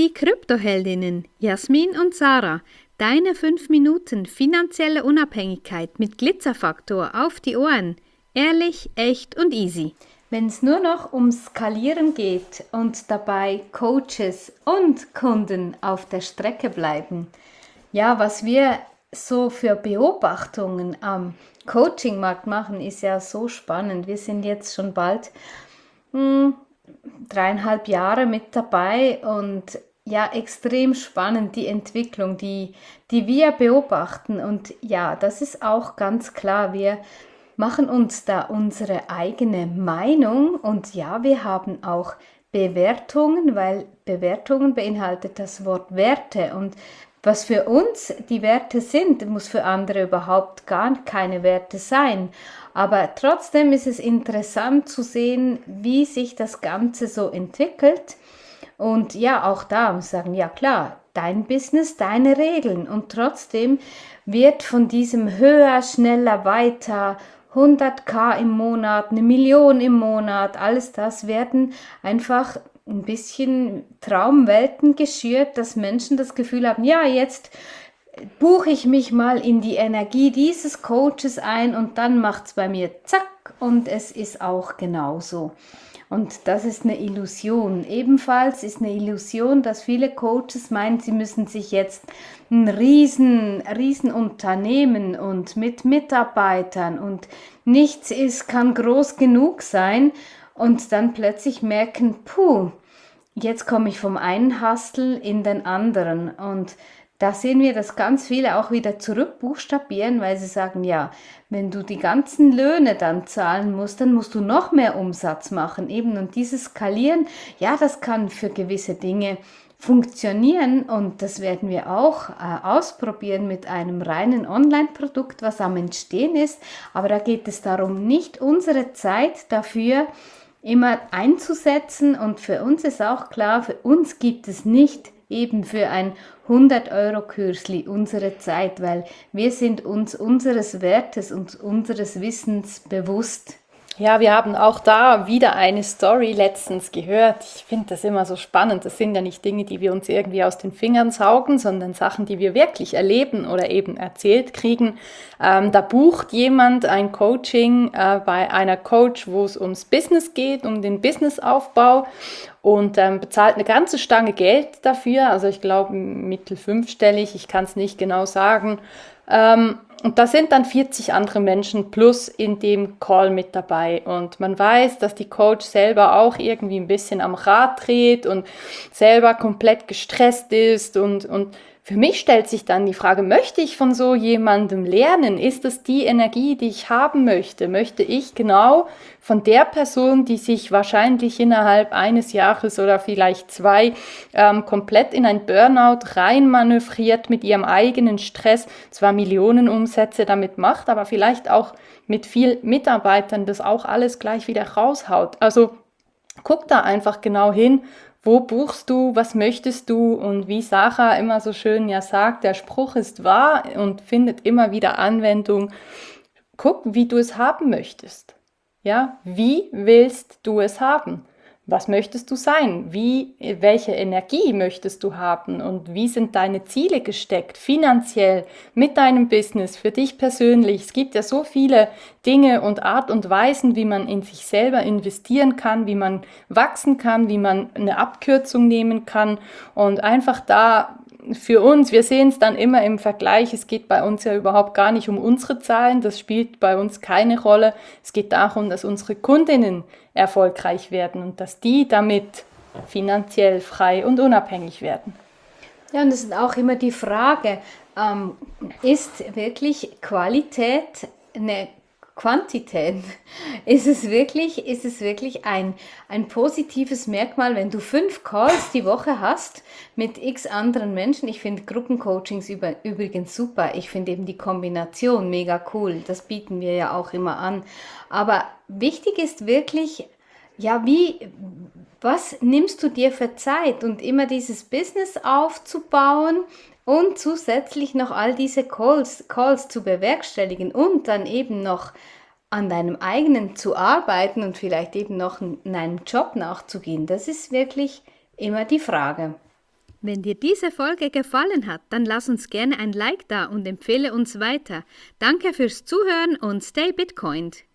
die Kryptoheldinnen Jasmin und Sarah. Deine 5 Minuten finanzielle Unabhängigkeit mit Glitzerfaktor auf die Ohren. Ehrlich, echt und easy. Wenn es nur noch ums Skalieren geht und dabei Coaches und Kunden auf der Strecke bleiben. Ja, was wir so für Beobachtungen am Coachingmarkt machen, ist ja so spannend. Wir sind jetzt schon bald 3,5 Jahre mit dabei und ja, extrem spannend die Entwicklung, die wir beobachten. Und ja, das ist auch ganz klar, wir machen uns da unsere eigene Meinung und ja, wir haben auch Bewertungen, weil Bewertungen beinhaltet das Wort Werte und was für uns die Werte sind, muss für andere überhaupt gar keine Werte sein. Aber trotzdem ist es interessant zu sehen, wie sich das Ganze so entwickelt. Und ja, auch da muss ich sagen, ja klar, dein Business, deine Regeln. Und trotzdem wird von diesem höher, schneller, weiter, 100.000 im Monat, 1 Million im Monat, alles das werden einfach ein bisschen Traumwelten geschürt, dass Menschen das Gefühl haben, ja, jetzt buche ich mich mal in die Energie dieses Coaches ein und dann macht es bei mir zack und es ist auch genauso. Und das ist eine Illusion. Ebenfalls ist eine Illusion, dass viele Coaches meinen, sie müssen sich jetzt ein riesen Unternehmen und mit Mitarbeitern und nichts kann groß genug sein und dann plötzlich merken, puh, jetzt komme ich vom einen Hustle in den anderen und da sehen wir, dass ganz viele auch wieder zurückbuchstabieren, weil sie sagen, ja, wenn du die ganzen Löhne dann zahlen musst, dann musst du noch mehr Umsatz machen eben. Und dieses Skalieren, ja, das kann für gewisse Dinge funktionieren und das werden wir auch ausprobieren mit einem reinen Online-Produkt, was am Entstehen ist. Aber da geht es darum, nicht unsere Zeit dafür immer einzusetzen und für uns ist auch klar, für uns gibt es nicht eben für ein 100-Euro-Kürzli unsere Zeit, weil wir sind uns unseres Wertes und unseres Wissens bewusst. Ja, wir haben auch da wieder eine Story letztens gehört. Ich finde das immer so spannend. Das sind ja nicht Dinge, die wir uns irgendwie aus den Fingern saugen, sondern Sachen, die wir wirklich erleben oder eben erzählt kriegen. Da bucht jemand ein Coaching bei einer Coach, wo es ums Business geht, um den Businessaufbau und bezahlt eine ganze Stange Geld dafür. Also ich glaube mittel 5-stellig, ich kann es nicht genau sagen. Und da sind dann 40 andere Menschen plus in dem Call mit dabei. Und man weiß, dass die Coach selber auch irgendwie ein bisschen am Rad dreht und selber komplett gestresst ist. Und für mich stellt sich dann die Frage, möchte ich von so jemandem lernen? Ist das die Energie, die ich haben möchte? Möchte ich genau von der Person, die sich wahrscheinlich innerhalb eines Jahres oder vielleicht 2 komplett in ein Burnout reinmanövriert mit ihrem eigenen Stress, zwar Millionen Umsätze damit macht, aber vielleicht auch mit viel Mitarbeitern das auch alles gleich wieder raushaut. Also guck da einfach genau hin, wo buchst du, was möchtest du und wie Sarah immer so schön ja sagt, der Spruch ist wahr und findet immer wieder Anwendung. Guck, wie du es haben möchtest. Ja, wie willst du es haben? Was möchtest du sein? Welche Energie möchtest du haben? Und wie sind deine Ziele gesteckt? Finanziell, mit deinem Business, für dich persönlich. Es gibt ja so viele Dinge und Art und Weisen, wie man in sich selber investieren kann, wie man wachsen kann, wie man eine Abkürzung nehmen kann. Und einfach da für uns, wir sehen es dann immer im Vergleich, es geht bei uns ja überhaupt gar nicht um unsere Zahlen, das spielt bei uns keine Rolle. Es geht darum, dass unsere Kundinnen erfolgreich werden und dass die damit finanziell frei und unabhängig werden. Ja, und es ist auch immer die Frage, ist wirklich Qualität eine Quantität? Ist es wirklich ein positives Merkmal, wenn du 5 Calls die Woche hast mit x anderen Menschen? Ich finde Gruppencoachings übrigens super. Ich finde eben die Kombination mega cool. Das bieten wir ja auch immer an. Aber wichtig ist wirklich, ja, was nimmst du dir für Zeit und immer dieses Business aufzubauen und zusätzlich noch all diese Calls zu bewerkstelligen und dann eben noch an deinem eigenen zu arbeiten und vielleicht eben noch in einem Job nachzugehen. Das ist wirklich immer die Frage. Wenn dir diese Folge gefallen hat, dann lass uns gerne ein Like da und empfehle uns weiter. Danke fürs Zuhören und stay Bitcoined!